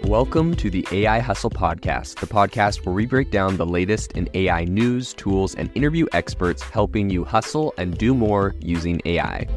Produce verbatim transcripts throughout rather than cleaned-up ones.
Welcome to the A I Hustle Podcast, the podcast where we break down the latest in A I news, tools, and interview experts helping you hustle and do more using A I.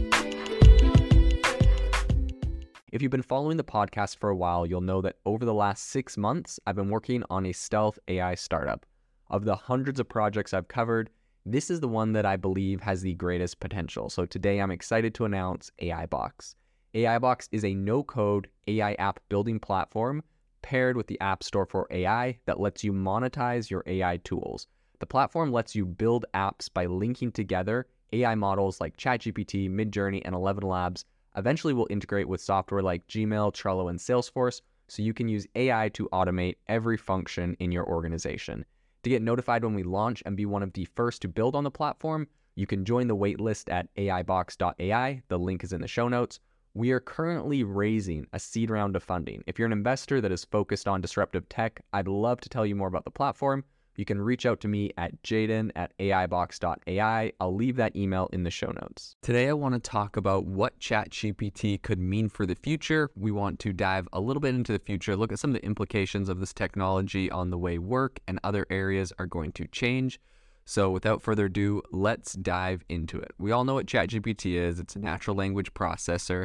If you've been following the podcast for a while, you'll know that over the last six months, I've been working on a stealth A I startup. Of the hundreds of projects I've covered, this is the one that I believe has the greatest potential. So today I'm excited to announce AIBox. AIBox is a no-code A I app building platform paired with the App Store for A I that lets you monetize your A I tools. The platform lets you build apps by linking together A I models like ChatGPT, Midjourney, and Eleven Labs. Eventually will integrate with software like Gmail, Trello, and Salesforce, so you can use A I to automate every function in your organization. To get notified when we launch and be one of the first to build on the platform, you can join the waitlist at A I box dot A I. The link is in the show notes. We are currently raising a seed round of funding. If you're an investor that is focused on disruptive tech, I'd love to tell you more about the platform. You can reach out to me at jaden at A I box dot A I. I'll leave that email in the show notes. Today, I want to talk about what ChatGPT could mean for the future. We want to dive a little bit into the future, look at some of the implications of this technology on the way work and other areas are going to change. So without further ado, let's dive into it. We all know what ChatGPT is. It's a natural language processor.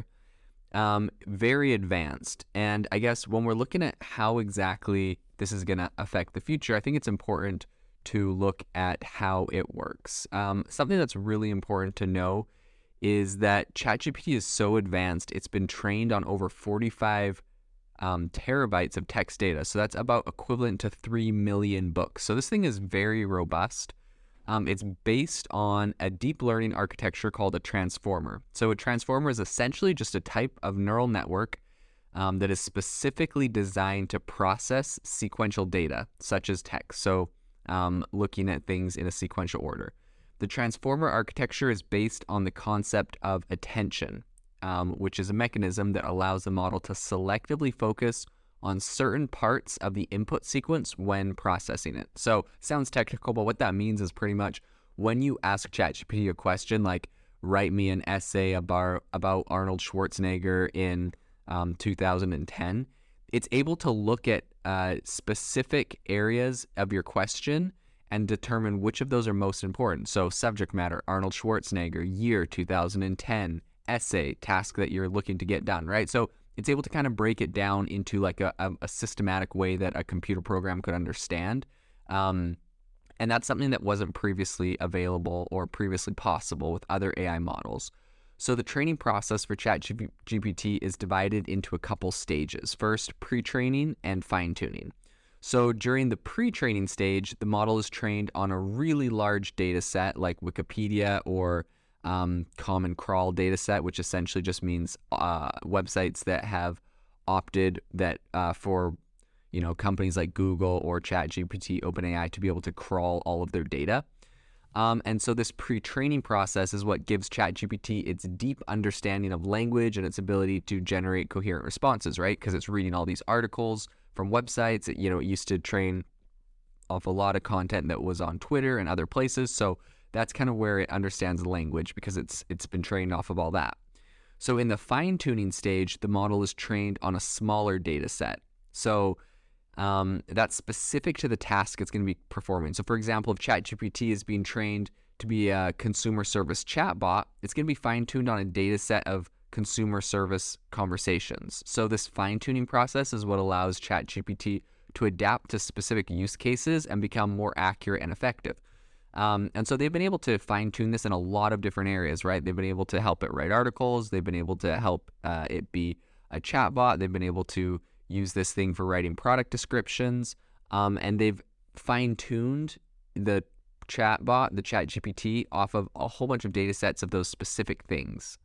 Um, very advanced. And I guess when we're looking at how exactly this is going to affect the future, I think it's important to look at how it works. Um, something that's really important to know is that ChatGPT is so advanced, it's been trained on over forty-five um, terabytes of text data. So that's about equivalent to three million books. So this thing is very robust. Um, it's based on a deep learning architecture called a transformer. So a transformer is essentially just a type of neural network um, that is specifically designed to process sequential data, such as text. So um, looking at things in a sequential order. The transformer architecture is based on the concept of attention, um, which is a mechanism that allows the model to selectively focus on certain parts of the input sequence when processing it. So sounds technical, but what that means is pretty much when you ask ChatGPT a question like, write me an essay about, about Arnold Schwarzenegger in um, two thousand ten, it's able to look at uh, specific areas of your question and determine which of those are most important. So subject matter, Arnold Schwarzenegger, year two thousand ten, essay, task that you're looking to get done, right? So it's able to kind of break it down into like a, a, a systematic way that a computer program could understand. Um, and that's something that wasn't previously available or previously possible with other A I models. So the training process for ChatGPT is divided into a couple stages. First, pre-training and fine-tuning. So during the pre-training stage, the model is trained on a really large data set like Wikipedia or Um, Common Crawl data set, which essentially just means uh, websites that have opted that uh, for you know companies like Google or ChatGPT, OpenAI to be able to crawl all of their data. Um, and so this pre-training process is what gives ChatGPT its deep understanding of language and its ability to generate coherent responses, right? Because it's reading all these articles from websites. It, you know, it used to train off a lot of content that was on Twitter and other places. So that's kind of where it understands language because it's it's been trained off of all that. So in the fine-tuning stage, the model is trained on a smaller data set. So um, that's specific to the task it's going to be performing. So for example, if ChatGPT is being trained to be a consumer service chatbot, it's going to be fine-tuned on a data set of consumer service conversations. So this fine-tuning process is what allows ChatGPT to adapt to specific use cases and become more accurate and effective. Um, and so they've been able to fine-tune this in a lot of different areas, right? They've been able to help it write articles. They've been able to help uh, it be a chatbot. They've been able to use this thing for writing product descriptions. Um, and they've fine-tuned the chatbot, the ChatGPT, off of a whole bunch of data sets of those specific things.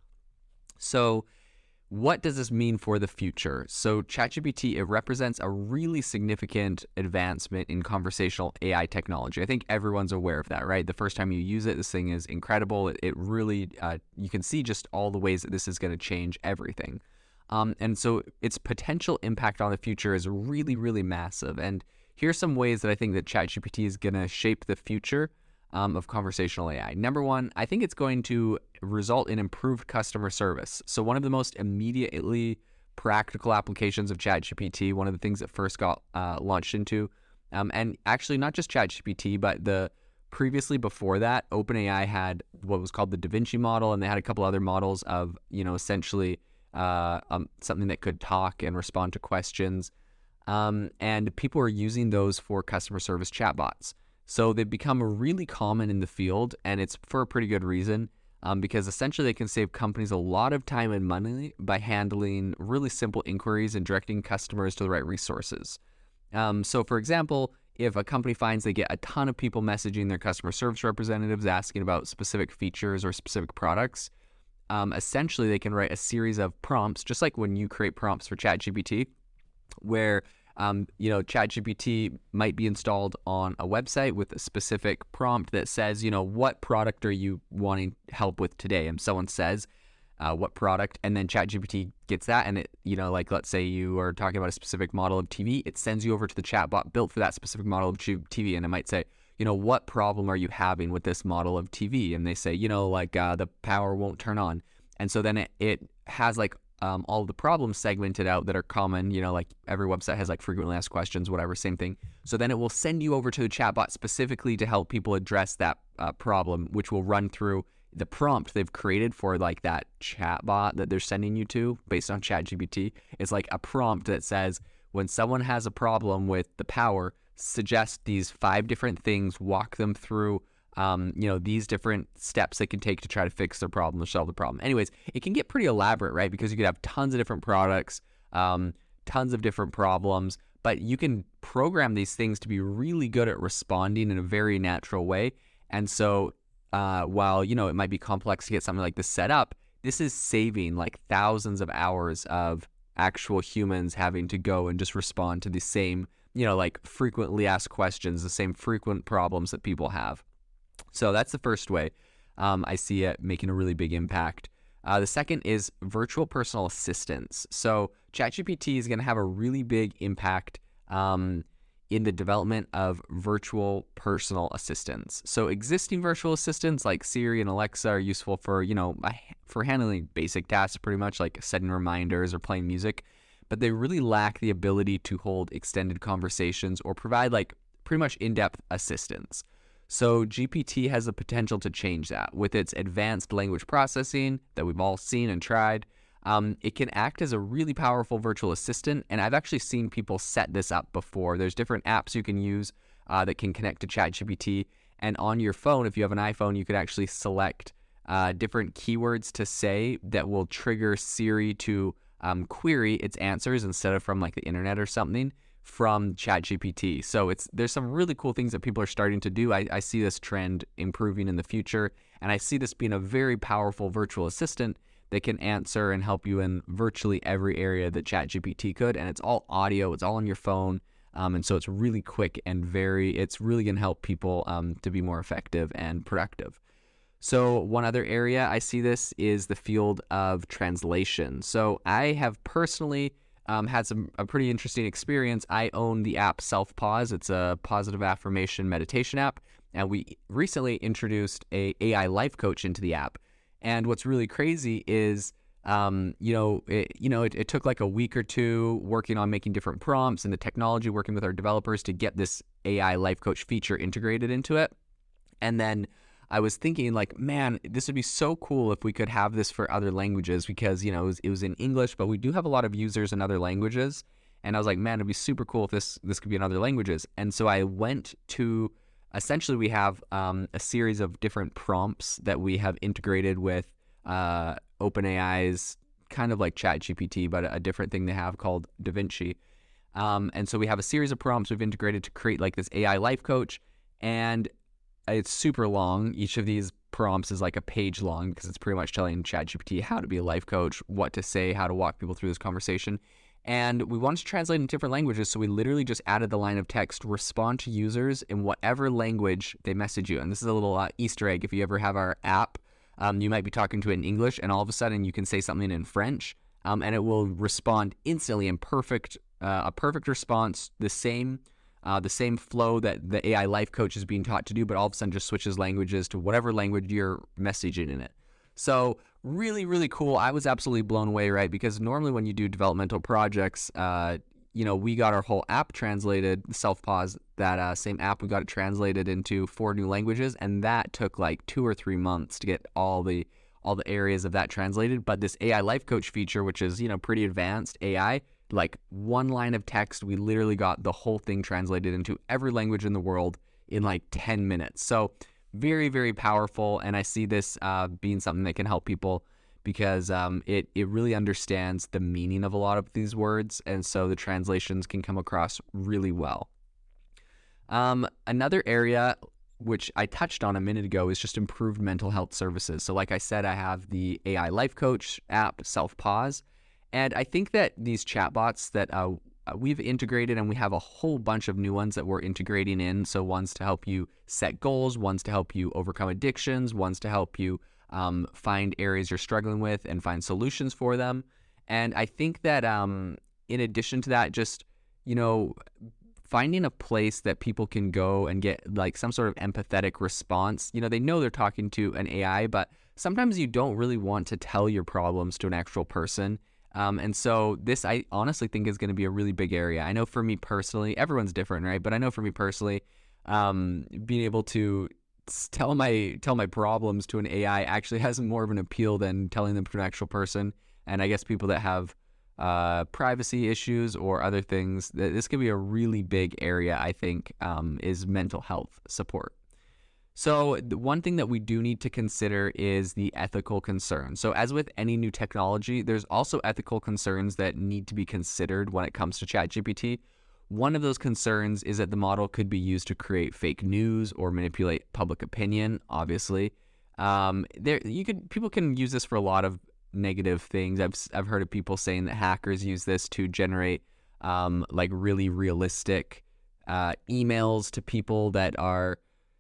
So what does this mean for the future? So ChatGPT, it represents a really significant advancement in conversational A I technology. I think everyone's aware of that, right? The first time you use it, this thing is incredible. It, it really, uh, you can see just all the ways that this is going to change everything. Um, and so its potential impact on the future is really, really massive. And here's some ways that I think that ChatGPT is going to shape the future um, of conversational A I. Number one, I think it's going to result in improved customer service. So one of the most immediately practical applications of ChatGPT, one of the things that first got uh, launched into. Um, and actually not just ChatGPT, but the previously before that, OpenAI had what was called the Da Vinci model, and they had a couple other models of, you know, essentially uh, um, something that could talk and respond to questions. Um, and people are using those for customer service chatbots. So they've become really common in the field, and it's for a pretty good reason, um, because essentially they can save companies a lot of time and money by handling really simple inquiries and directing customers to the right resources. Um, so for example, if a company finds they get a ton of people messaging their customer service representatives asking about specific features or specific products, um, essentially they can write a series of prompts, just like when you create prompts for ChatGPT, where um, you know, ChatGPT might be installed on a website with a specific prompt that says, you know, what product are you wanting help with today? And someone says, uh, what product? And then ChatGPT gets that, and it, you know, like let's say you are talking about a specific model of T V, it sends you over to the chatbot built for that specific model of T V, and it might say, you know, what problem are you having with this model of T V? And they say, you know, like uh, the power won't turn on. And so then it, it has like Um, all of the problems segmented out that are common, you know, like every website has like frequently asked questions, whatever, same thing. So then it will send you over to the chatbot specifically to help people address that uh, problem, which will run through the prompt they've created for like that chatbot that they're sending you to based on ChatGPT. It's like a prompt that says, when someone has a problem with the power, suggest these five different things, walk them through Um, you know, these different steps they can take to try to fix their problem or solve the problem. Anyways, it can get pretty elaborate, right? Because you could have tons of different products, um, tons of different problems, but you can program these things to be really good at responding in a very natural way. And so uh, while, you know, it might be complex to get something like this set up, this is saving like thousands of hours of actual humans having to go and just respond to the same, you know, like frequently asked questions, the same frequent problems that people have. So that's the first way um, I see it making a really big impact. Uh, the second is virtual personal assistants. So ChatGPT is going to have a really big impact um, in the development of virtual personal assistants. So existing virtual assistants like Siri and Alexa are useful for, you know, for handling basic tasks, pretty much like setting reminders or playing music, but they really lack the ability to hold extended conversations or provide like pretty much in-depth assistance. So G P T has the potential to change that. With its advanced language processing that we've all seen and tried, um, it can act as a really powerful virtual assistant, and I've actually seen people set this up before. There's different apps you can use uh, that can connect to ChatGPT, and on your phone, if you have an iPhone, you could actually select uh, different keywords to say that will trigger Siri to um, query its answers instead of from like the internet or something, from ChatGPT. So it's there's some really cool things that people are starting to do. I, I see this trend improving in the future, and I see this being a very powerful virtual assistant that can answer and help you in virtually every area that ChatGPT could. And it's all audio, it's all on your phone, um, and so it's really quick and very, it's really going to help people um, to be more effective and productive. So one other area I see this is the field of translation. So I have personally Um, had some a pretty interesting experience. I own the app Self-Pause. It's a positive affirmation meditation app, and we recently introduced a AI life coach into the app. And what's really crazy is, um, you know, it, you know, it, it took like a week or two working on making different prompts and the technology, working with our developers to get this A I life coach feature integrated into it. And then I was thinking like, man, this would be so cool if we could have this for other languages, because, you know, it was, it was in English, but we do have a lot of users in other languages. And I was like, man, it'd be super cool if this, this could be in other languages. And so I went to, essentially we have um, a series of different prompts that we have integrated with uh, OpenAI's kind of like ChatGPT, but a different thing they have called Da Vinci. Um, and so we have a series of prompts we've integrated to create like this A I life coach. And it's super long. Each of these prompts is like a page long because it's pretty much telling ChatGPT how to be a life coach, what to say, how to walk people through this conversation. And we wanted to translate in different languages, so we literally just added the line of text, respond to users in whatever language they message you. And this is a little uh, Easter egg. If you ever have our app, um, you might be talking to it in English, and all of a sudden you can say something in French, um, and it will respond instantly in perfect, uh, a perfect response, the same Uh, the same flow that the A I life coach is being taught to do, but all of a sudden just switches languages to whatever language you're messaging in it. So really, really cool. I was absolutely blown away, right? Because normally when you do developmental projects, uh, you know, we got our whole app translated, Self-Pause, that uh, same app, we got it translated into four new languages, and that took like two or three months to get all the all the areas of that translated. But this A I life coach feature, which is, you know, pretty advanced A I, like one line of text, we literally got the whole thing translated into every language in the world in like ten minutes. So very, very powerful. And I see this uh, being something that can help people because um, it, it really understands the meaning of a lot of these words. And so the translations can come across really well. Um, another area which I touched on a minute ago is just improved mental health services. So like I said, I have the A I Life Coach app, Self-Pause. And I think that these chatbots that uh, we've integrated, and we have a whole bunch of new ones that we're integrating in. So ones to help you set goals, ones to help you overcome addictions, ones to help you um, find areas you're struggling with and find solutions for them. And I think that um, in addition to that, just, you know, finding a place that people can go and get like some sort of empathetic response. You know, they know they're talking to an A I, but sometimes you don't really want to tell your problems to an actual person. Um, and so this, I honestly think, is going to be a really big area. I know for me personally, everyone's different, right? But I know for me personally, um, being able to tell my tell my problems to an A I actually has more of an appeal than telling them to an actual person. And I guess people that have uh, privacy issues or other things, this could be a really big area, I think, um, is mental health support. So the one thing that we do need to consider is the ethical concern. So as with any new technology, there's also ethical concerns that need to be considered when it comes to ChatGPT. One of those concerns is that the model could be used to create fake news or manipulate public opinion, obviously. Um, there, you could people can use this for a lot of negative things. I've I've heard of people saying that hackers use this to generate um, like really realistic uh, emails to people that are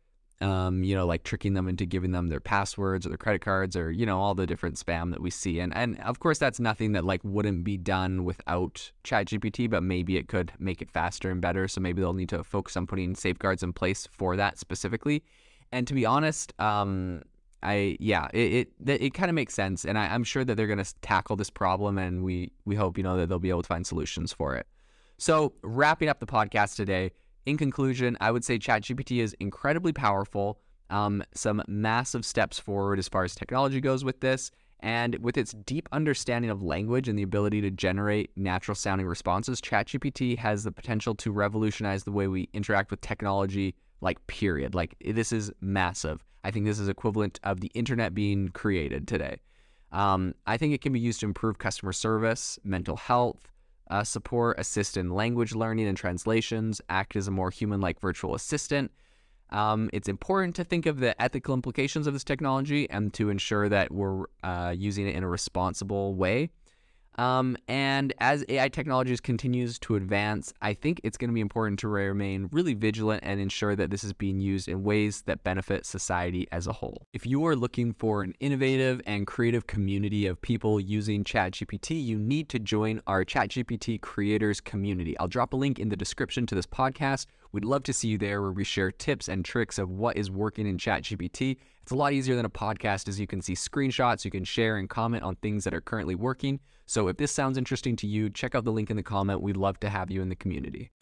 Um, you know, like tricking them into giving them their passwords or their credit cards or, you know, all the different spam that we see. And, and of course, that's nothing that like wouldn't be done without ChatGPT, but maybe it could make it faster and better. So maybe they'll need to focus on putting safeguards in place for that specifically. And to be honest, um, I, yeah, it, it, it kind of makes sense. And I, I'm sure that they're going to tackle this problem, and we, we hope, you know, that they'll be able to find solutions for it. So wrapping up the podcast today, in conclusion, I would say ChatGPT is incredibly powerful, um, some massive steps forward as far as technology goes with this, and with its deep understanding of language and the ability to generate natural-sounding responses, ChatGPT has the potential to revolutionize the way we interact with technology, like, period. Like, this is massive. I think this is equivalent of the internet being created today. Um, I think it can be used to improve customer service, mental health, Uh, support, assist in language learning and translations, act as a more human-like virtual assistant. Um, it's important to think of the ethical implications of this technology and to ensure that we're uh, using it in a responsible way. Um, and as A I technologies continues to advance, I think it's going to be important to remain really vigilant and ensure that this is being used in ways that benefit society as a whole. If you are looking for an innovative and creative community of people using ChatGPT, you need to join our ChatGPT creators community. I'll drop a link in the description to this podcast. We'd love to see you there, where we share tips and tricks of what is working in ChatGPT. It's a lot easier than a podcast, as you can see screenshots, you can share and comment on things that are currently working. So if this sounds interesting to you, check out the link in the comment. We'd love to have you in the community.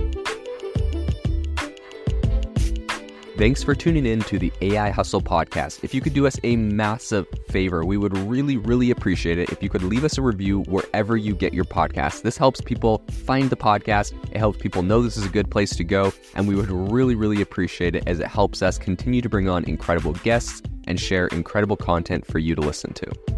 Thanks for tuning in to the A I Hustle podcast. If you could do us a massive favor, we would really, really appreciate it if you could leave us a review wherever you get your podcast. This helps people find the podcast. It helps people know this is a good place to go. And we would really, really appreciate it, as it helps us continue to bring on incredible guests and share incredible content for you to listen to.